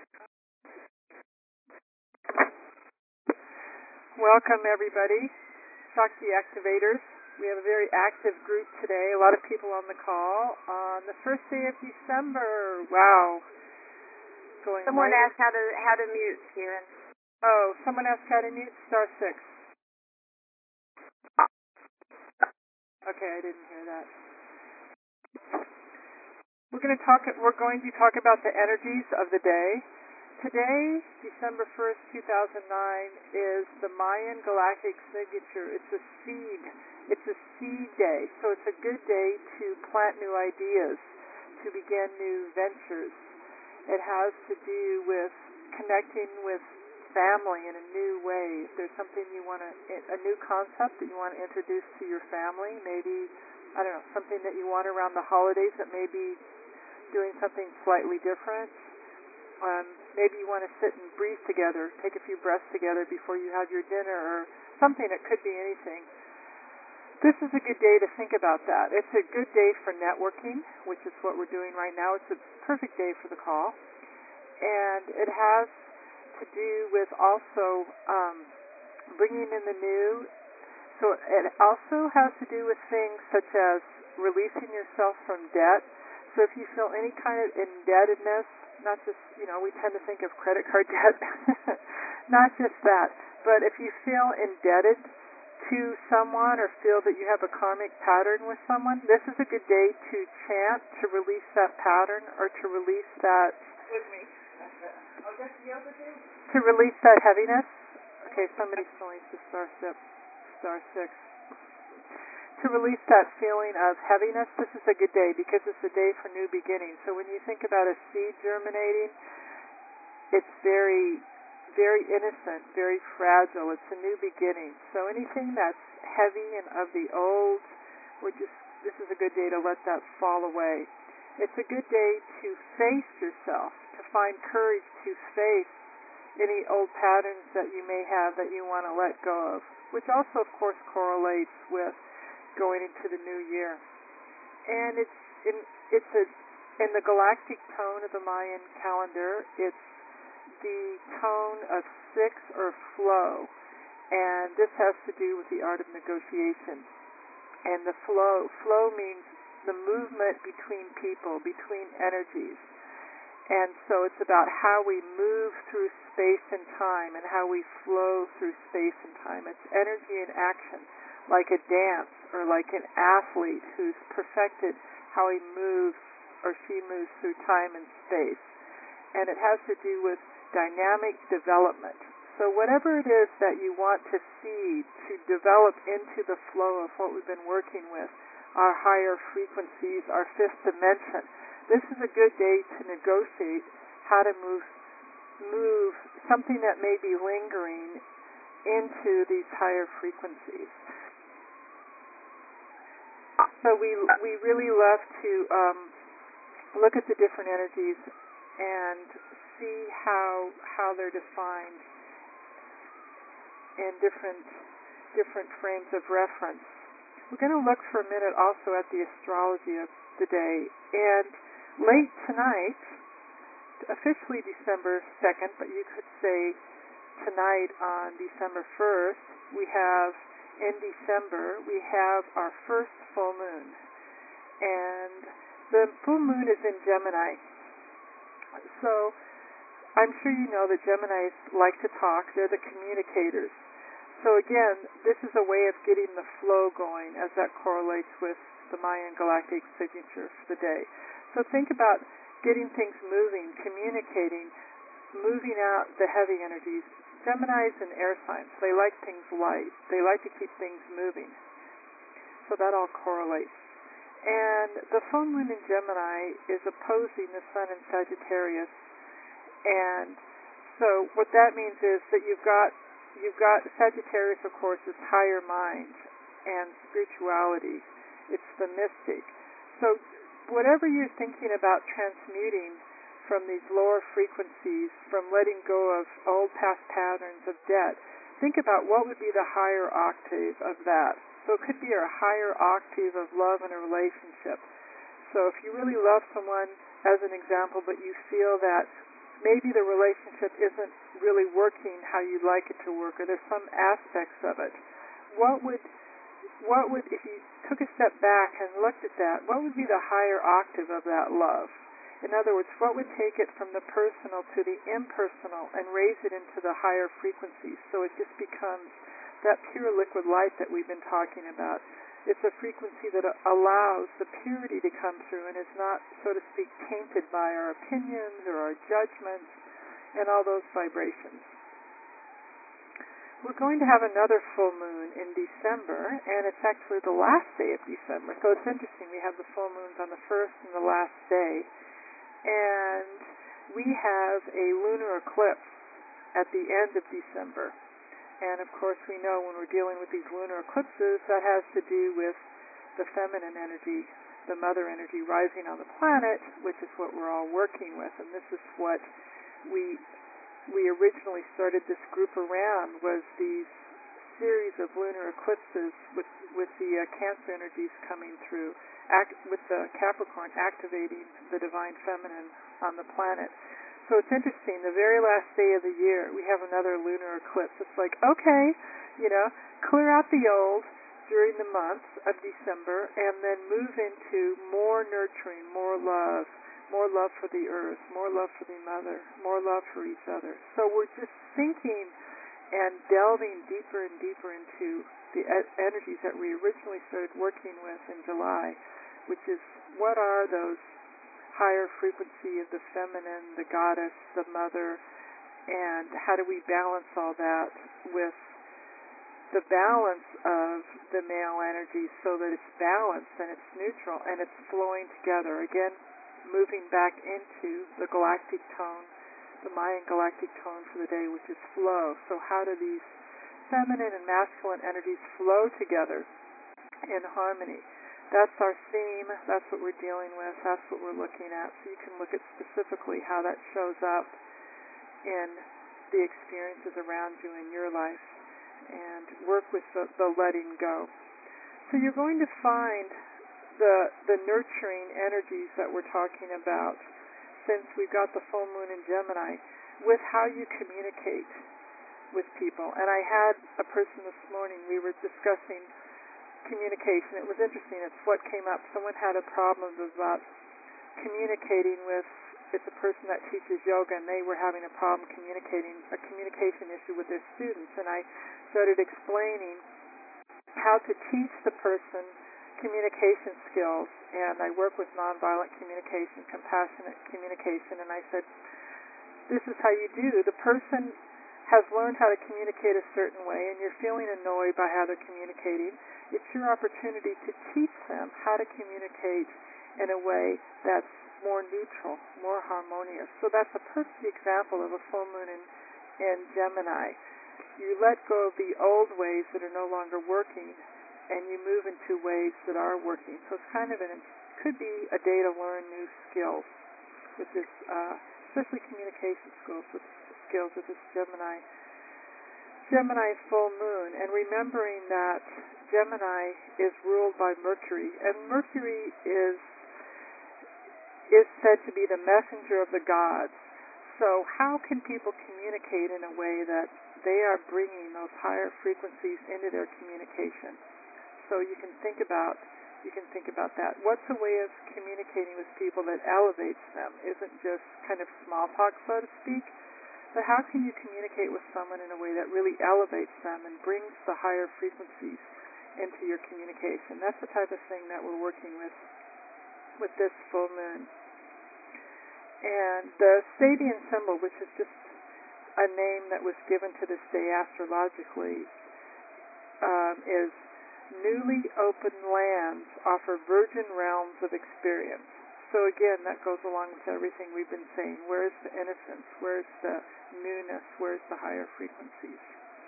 Welcome, everybody. Shakti Activators. We have a very active group today. A lot of people on the call on the first day of December. Wow. Someone asked how to mute, Karen. Oh, someone asked how to mute *6. Okay, I didn't hear that. We're going to talk about the energies of the day. Today, December 1st, 2009, is the Mayan Galactic Signature. It's a seed day. So it's a good day to plant new ideas, to begin new ventures. It has to do with connecting with family in a new way. If there's something a new concept that you want to introduce to your family, maybe, I don't know, something that you want around the holidays that may be doing something slightly different. Maybe you want to sit and breathe together, take a few breaths together before you have your dinner, or something. It could be anything. This is a good day to think about that. It's a good day for networking, which is what we're doing right now. It's a perfect day for the call. And it has to do with also bringing in the new. So it also has to do with things such as releasing yourself from debt. So if you feel any kind of indebtedness, not just, we tend to think of credit card debt, not just that, but if you feel indebted to someone or feel that you have a karmic pattern with someone, this is a good day to chant to release that pattern or to release that. With me. To release that heaviness. Okay, somebody still needs to *6. To release that feeling of heaviness, this is a good day because it's a day for new beginnings. So when you think about a seed germinating, it's very, very innocent, very fragile. It's a new beginning. So anything that's heavy and of the old, this is a good day to let that fall away. It's a good day to face yourself, to find courage to face any old patterns that you may have that you want to let go of, which also, of course, correlates with going into the new year. And it's in the galactic tone of the Mayan calendar, it's the tone of 6 or flow. And this has to do with the art of negotiation. And the flow means the movement between people, between energies. And so it's about how we move through space and time and how we flow through space and time. It's energy in action, like a dance or like an athlete who's perfected how he moves or she moves through time and space. And it has to do with dynamic development. So whatever it is that you want to see to develop into the flow of what we've been working with, our higher frequencies, our fifth dimension, this is a good day to negotiate how to move something that may be lingering into these higher frequencies. So we really love to look at the different energies and see how they're defined in different frames of reference. We're going to look for a minute also at the astrology of the day. And late tonight, officially December 2nd, but you could say tonight on December 1st, in December, we have our first full moon. And the full moon is in Gemini. So I'm sure you know that Geminis like to talk. They're the communicators. So again, this is a way of getting the flow going as that correlates with the Mayan Galactic Signature for the day. So think about getting things moving, communicating, moving out the heavy energies. Geminis and air signs, they like things light. They like to keep things moving. So that all correlates. And the full moon in Gemini is opposing the sun in Sagittarius. And so what that means is that you've got Sagittarius, of course, is higher mind and spirituality. It's the mystic. So whatever you're thinking about transmuting from these lower frequencies, from letting go of old past patterns of debt, think about what would be the higher octave of that. So it could be a higher octave of love in a relationship. So if you really love someone, as an example, but you feel that maybe the relationship isn't really working how you'd like it to work, or there's some aspects of it. What would, if you took a step back and looked at that, what would be the higher octave of that love? In other words, what would take it from the personal to the impersonal and raise it into the higher frequencies so it just becomes that pure liquid light that we've been talking about? It's a frequency that allows the purity to come through and is not, so to speak, tainted by our opinions or our judgments and all those vibrations. We're going to have another full moon in December, and it's actually the last day of December. So it's interesting. We have the full moons on the first and the last day. And we have a lunar eclipse at the end of December. And, of course, we know when we're dealing with these lunar eclipses, that has to do with the feminine energy, the mother energy rising on the planet, which is what we're all working with. And this is what we originally started this group around, was these series of lunar eclipses with the Cancer energies coming through, with the Capricorn activating the divine feminine on the planet. So it's interesting, the very last day of the year, we have another lunar eclipse. It's like, okay, clear out the old during the month of December and then move into more nurturing, more love for the earth, more love for the mother, more love for each other. So we're just thinking and delving deeper and deeper into the energies that we originally started working with in July, which is what are those higher frequency of the feminine, the goddess, the mother, and how do we balance all that with the balance of the male energy so that it's balanced and it's neutral and it's flowing together. Again, moving back into the galactic tone, the Mayan galactic tone for the day, which is flow. So how do these feminine and masculine energies flow together in harmony? That's our theme. That's what we're dealing with. That's what we're looking at. So you can look at specifically how that shows up in the experiences around you in your life and work with the letting go. So you're going to find the nurturing energies that we're talking about, since we've got the full moon in Gemini, with how you communicate with people. And I had a person this morning, we were discussing communication. It was interesting. It's what came up. Someone had a problem about communicating with, it's a person that teaches yoga, and they were having a problem communicating, a communication issue with their students. And I started explaining how to teach the person communication skills. And I work with nonviolent communication, compassionate communication. And I said, this is how you do. The person has learned how to communicate a certain way, and you're feeling annoyed by how they're communicating. It's your opportunity to teach them how to communicate in a way that's more neutral, more harmonious. So that's a perfect example of a full moon in Gemini. You let go of the old ways that are no longer working, and you move into ways that are working. So it's kind of could be a day to learn new skills with this, especially communication skills with this Gemini full moon, and remembering that Gemini is ruled by Mercury, and Mercury is said to be the messenger of the gods. So how can people communicate in a way that they are bringing those higher frequencies into their communication? So you can think about that. What's a way of communicating with people that elevates them? Isn't just kind of small talk, so to speak, but how can you communicate with someone in a way that really elevates them and brings the higher frequencies into your communication? That's the type of thing that we're working with this full moon. And the Sabian symbol, which is just a name that was given to this day astrologically, is newly open lands offer virgin realms of experience. So again, that goes along with everything we've been saying. Where's the innocence? Where's the newness? Where's the higher frequencies?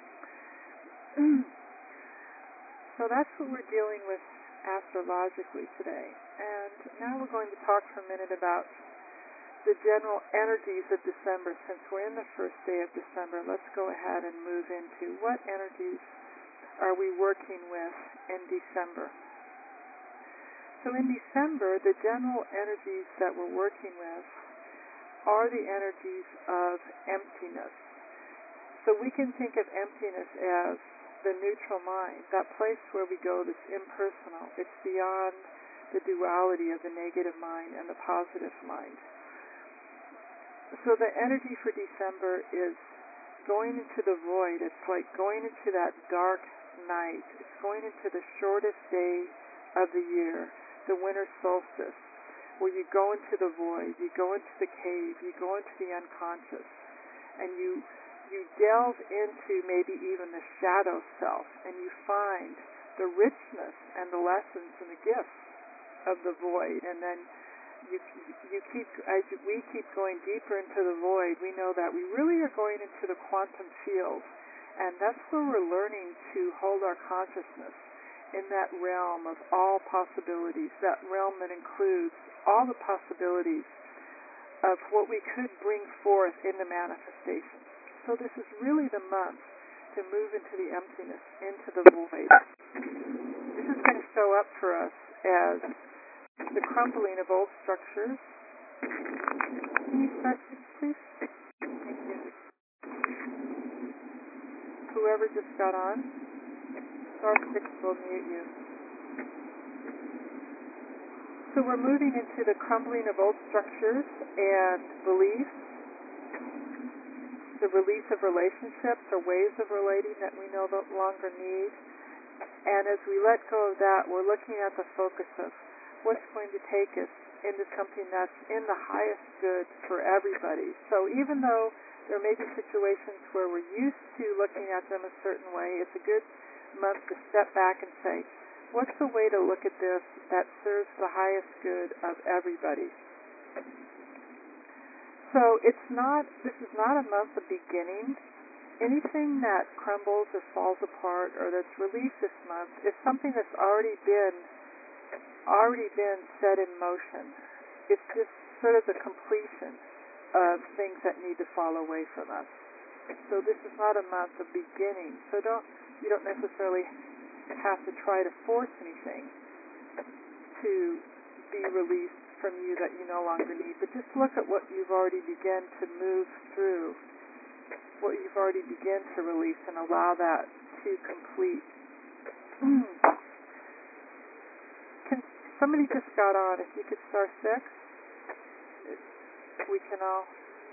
So that's what we're dealing with astrologically today. And now we're going to talk for a minute about the general energies of December. Since we're in the first day of December, let's go ahead and move into what energies are we working with in December. So in December, the general energies that we're working with are the energies of emptiness. So we can think of emptiness as the neutral mind, that place where we go that's impersonal. It's beyond the duality of the negative mind and the positive mind. So the energy for December is going into the void. It's like going into that dark night. It's going into the shortest day of the year, the winter solstice, where you go into the void, you go into the cave, you go into the unconscious, and you delve into maybe even the shadow self, and you find the richness and the lessons and the gifts of the void. And then we keep going deeper into the void, we know that we really are going into the quantum field, and that's where we're learning to hold our consciousness in that realm of all possibilities, that realm that includes all the possibilities of what we could bring forth into manifestation. So this is really the month to move into the emptiness, into the void. This is going to show up for us as the crumbling of old structures. Can you start this, please? Thank you. Whoever just got on, star 6 will mute you. So we're moving into the crumbling of old structures and beliefs, the release of relationships or ways of relating that we no longer need. And as we let go of that, we're looking at the focus of what's going to take us into something that's in the highest good for everybody. So even though there may be situations where we're used to looking at them a certain way, it's a good month to step back and say, what's the way to look at this that serves the highest good of everybody? So this is not a month of beginning. Anything that crumbles or falls apart or that's released this month is something that's already been set in motion. It's just sort of the completion of things that need to fall away from us. So this is not a month of beginning. So you don't necessarily have to try to force anything to be released from you that you no longer need, but just look at what you've already begun to move through, what you've already begun to release, and allow that to complete. Somebody just got on. If you could star 6, we can all.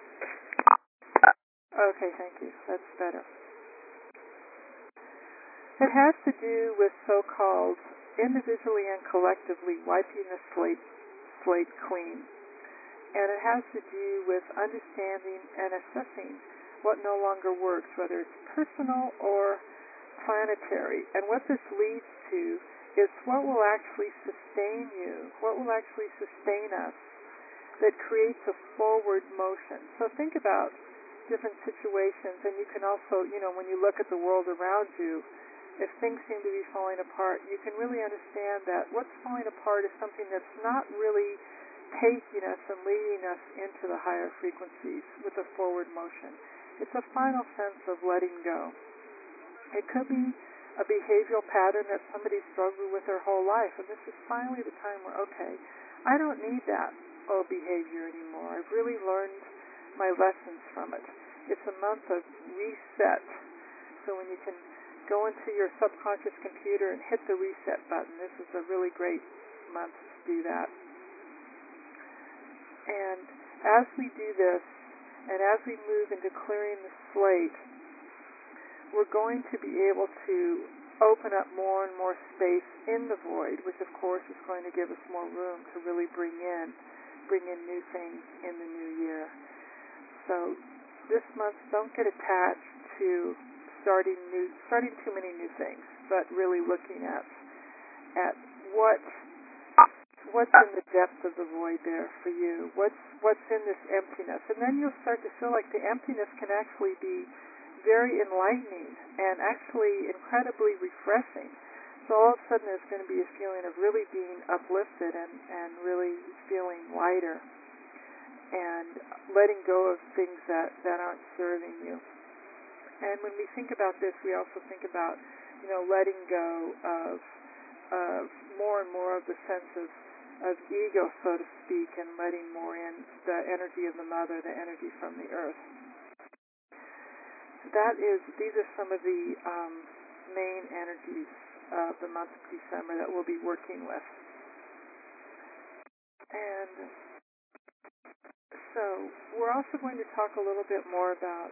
Okay, thank you. That's better. It has to do with so-called individually and collectively wiping the slate clean. And it has to do with understanding and assessing what no longer works, whether it's personal or planetary. And what this leads to is what will actually sustain you, what will actually sustain us, that creates a forward motion. So think about different situations, and you can also, when you look at the world around you, if things seem to be falling apart, you can really understand that what's falling apart is something that's not really taking us and leading us into the higher frequencies with a forward motion. It's a final sense of letting go. It could be a behavioral pattern that somebody struggled with their whole life, and this is finally the time where, okay, I don't need that old behavior anymore. I've really learned my lessons from it. It's a month of reset. So when you can go into your subconscious computer and hit the reset button, this is a really great month to do that. And as we do this, and as we move into clearing the slate, we're going to be able to open up more and more space in the void, which of course is going to give us more room to really bring in new things in the new year. So this month, don't get attached to starting too many new things, but really looking at what's in the depth of the void there for you. What's in this emptiness, and then you'll start to feel like the emptiness can actually be very enlightening and actually incredibly refreshing. So all of a sudden there's going to be a feeling of really being uplifted and really feeling lighter and letting go of things that aren't serving you. And when we think about this, we also think about, letting go of more and more of the sense of, ego, so to speak, and letting more in the energy of the mother, the energy from the earth. These are some of the main energies of the month of December that we'll be working with. And so we're also going to talk a little bit more about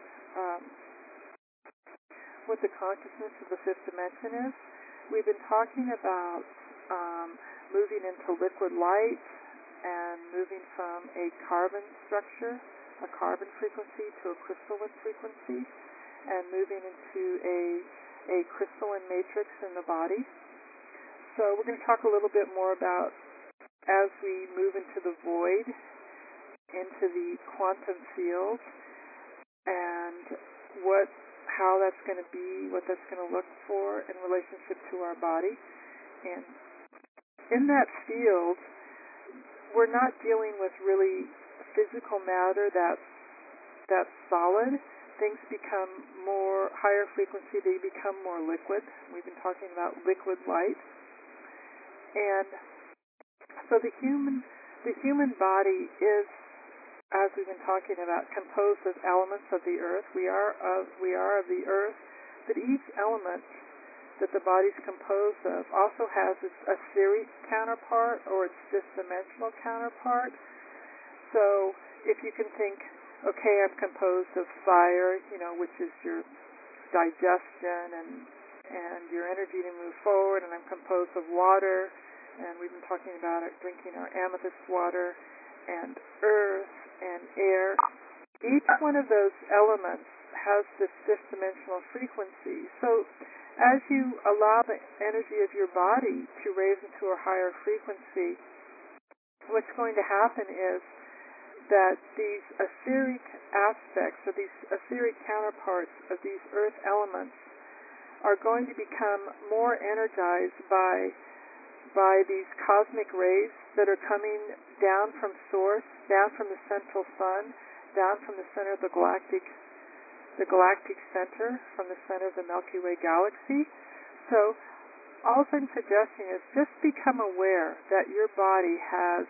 what the consciousness of the fifth dimension is. We've been talking about moving into liquid light and moving from a carbon structure, a carbon frequency, to a crystalline frequency, and moving into a crystalline matrix in the body. So we're going to talk a little bit more about, as we move into the void, into the quantum field, and how that's going to be, what that's going to look for in relationship to our body. And in that field, we're not dealing with really physical matter that's solid. Things become more higher frequency, they become more liquid. We've been talking about liquid light. And so the human body is, as we've been talking about, composed of elements of the earth. We are of the earth, but each element that the body's composed of also has its etheric counterpart or its fifth-dimensional counterpart. So if you can think, okay, I'm composed of fire, which is your digestion and your energy to move forward, and I'm composed of water, and we've been talking about it, drinking our amethyst water, and earth and air. Each one of those elements has this fifth-dimensional frequency. So as you allow the energy of your body to raise into a higher frequency, what's going to happen is that these etheric aspects, or these etheric counterparts of these earth elements, are going to become more energized by these cosmic rays that are coming down from source, down from the central sun, down from the center of the galactic center, from the center of the Milky Way galaxy. So all I'm suggesting is just become aware that your body has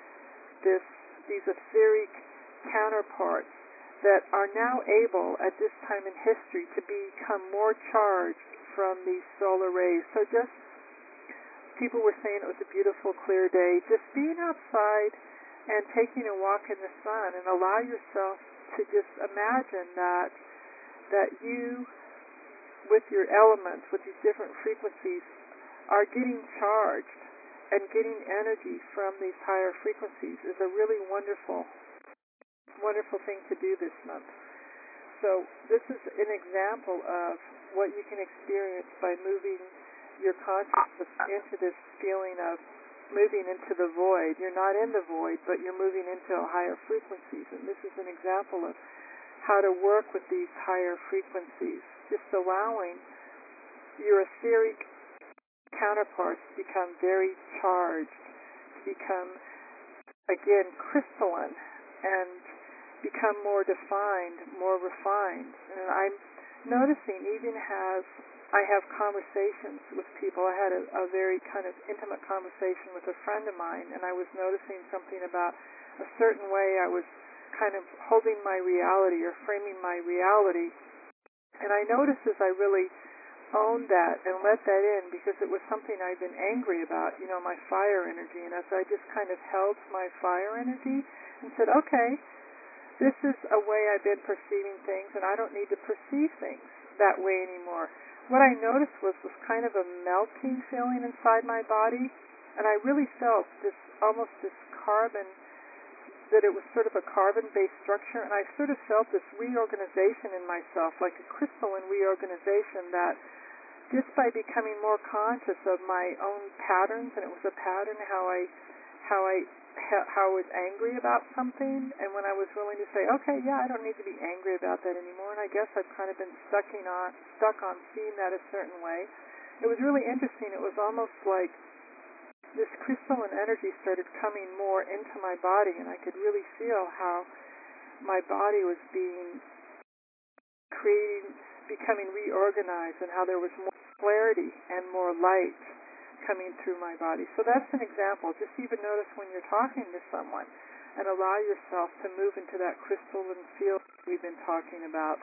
these etheric counterparts that are now able, at this time in history, to become more charged from these solar rays. So just, people were saying it was a beautiful, clear day. Just being outside and taking a walk in the sun, and allow yourself to just imagine that you, with your elements, with these different frequencies, are getting charged and getting energy from these higher frequencies is a really wonderful thing to do this month. So this is an example of what you can experience by moving your consciousness into this feeling of moving into the void. You're not in the void, but you're moving into higher frequencies. And this is an example of how to work with these higher frequencies, just allowing your etheric counterparts to become very charged, to become, again, crystalline, and become more defined, more refined. And I'm noticing, even as I have conversations with people, I had a very kind of intimate conversation with a friend of mine, and I was noticing something about a certain way I was kind of holding my reality or framing my reality. And I noticed as I really owned that and let that in, because it was something I'd been angry about, my fire energy. And as I just kind of held my fire energy and said, okay, this is a way I've been perceiving things, and I don't need to perceive things that way anymore. What I noticed was kind of a melting feeling inside my body, and I really felt almost this carbon, that it was sort of a carbon-based structure, and I sort of felt this reorganization in myself, like a crystalline reorganization, that just by becoming more conscious of my own patterns, and it was a pattern how I was angry about something, and when I was willing to say, okay, yeah, I don't need to be angry about that anymore, and I guess I've kind of been stuck on seeing that a certain way. It was really interesting. It was almost like this crystalline energy started coming more into my body, and I could really feel how my body was becoming reorganized, and how there was more clarity and more light coming through my body. So that's an example. Just even notice when you're talking to someone and allow yourself to move into that crystalline field we've been talking about.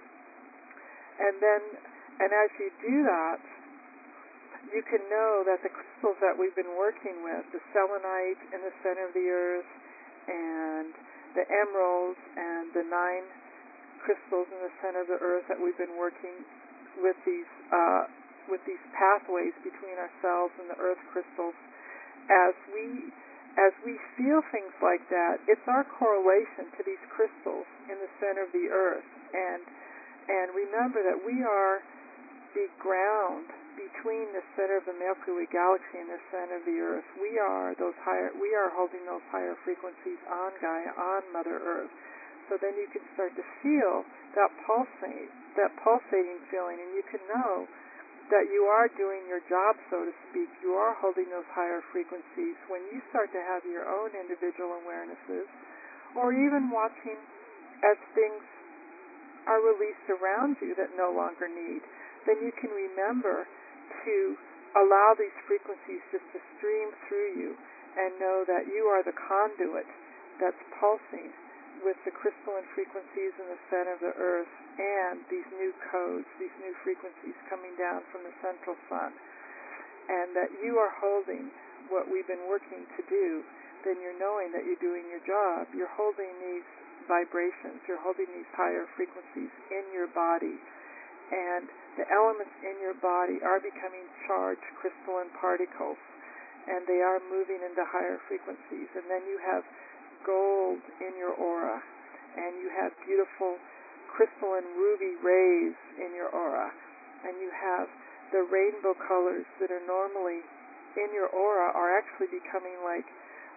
And as you do that, you can know that the crystals that we've been working with, the selenite in the center of the earth, and the emeralds, and the 9 crystals in the center of the earth that we've been working with these pathways between ourselves and the earth crystals. As we feel things like that, it's our correlation to these crystals in the center of the earth. And remember that we are the ground between the center of the Milky Way galaxy and the center of the earth. We are holding those higher frequencies on Gaia, on Mother Earth. So then you can start to feel that pulsating feeling, and you can know that you are doing your job, so to speak. You are holding those higher frequencies. When you start to have your own individual awarenesses, or even watching as things are released around you that no longer need, then you can remember to allow these frequencies just to stream through you and know that you are the conduit that's pulsing with the crystalline frequencies in the center of the earth and these new codes, these new frequencies coming down from the central sun, and that you are holding what we've been working to do. Then you're knowing that you're doing your job. You're holding these vibrations, you're holding these higher frequencies in your body, and the elements in your body are becoming charged crystalline particles, and they are moving into higher frequencies. And then you have gold in your aura, and you have beautiful crystalline ruby rays in your aura, and you have the rainbow colors that are normally in your aura are actually becoming like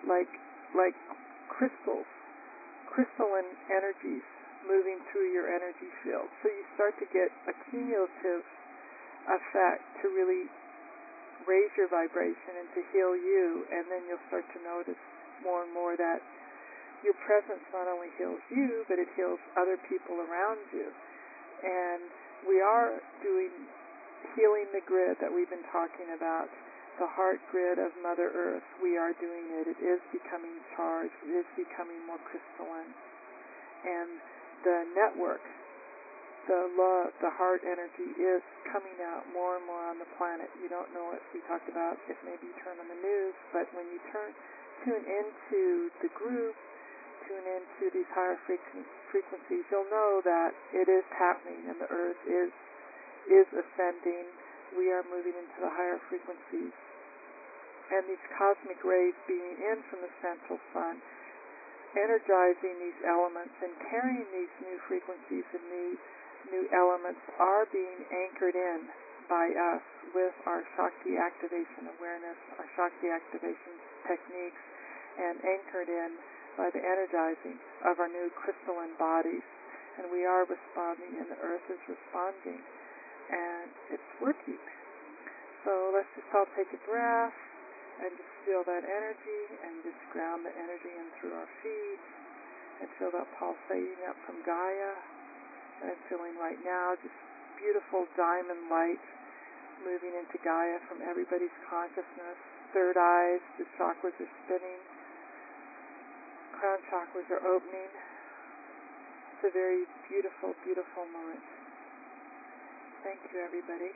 crystalline energies moving through your energy field. So you start to get a cumulative effect to really raise your vibration and to heal you, and then you'll start to notice more and more that your presence not only heals you, but it heals other people around you. And we are doing healing the grid that we've been talking about, the heart grid of Mother Earth. We are doing it. It is becoming charged. It is becoming more crystalline. And the network, the love, the heart energy is coming out more and more on the planet. You don't know it. We talked about if maybe you turn on the news, but when you tune into the group, tune into these higher frequencies, you'll know that it is happening and the earth is ascending. We are moving into the higher frequencies. And these cosmic rays beaming in from the central sun, energizing these elements and carrying these new frequencies and these new elements are being anchored in by us with our Shakti activation awareness, our Shakti activation techniques, and anchored in by the energizing of our new crystalline bodies. And we are responding, and the earth is responding, and it's working. So let's just all take a breath and just feel that energy, and just ground the energy in through our feet, and feel that pulsating up from Gaia. And I'm feeling right now just beautiful diamond light moving into Gaia from everybody's consciousness. Third eyes, the chakras are spinning, crown chakras are opening. It's a very beautiful, beautiful moment. Thank you, everybody.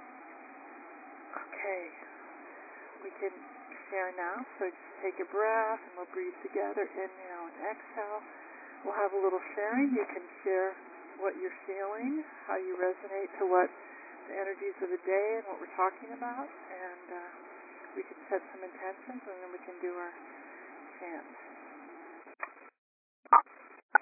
Okay, we can share now, so just take a breath, and we'll breathe together, inhale and exhale. We'll have a little sharing. You can share what you're feeling, how you resonate to what the energies of the day and what we're talking about, and we can set some intentions, and then we can do our chant.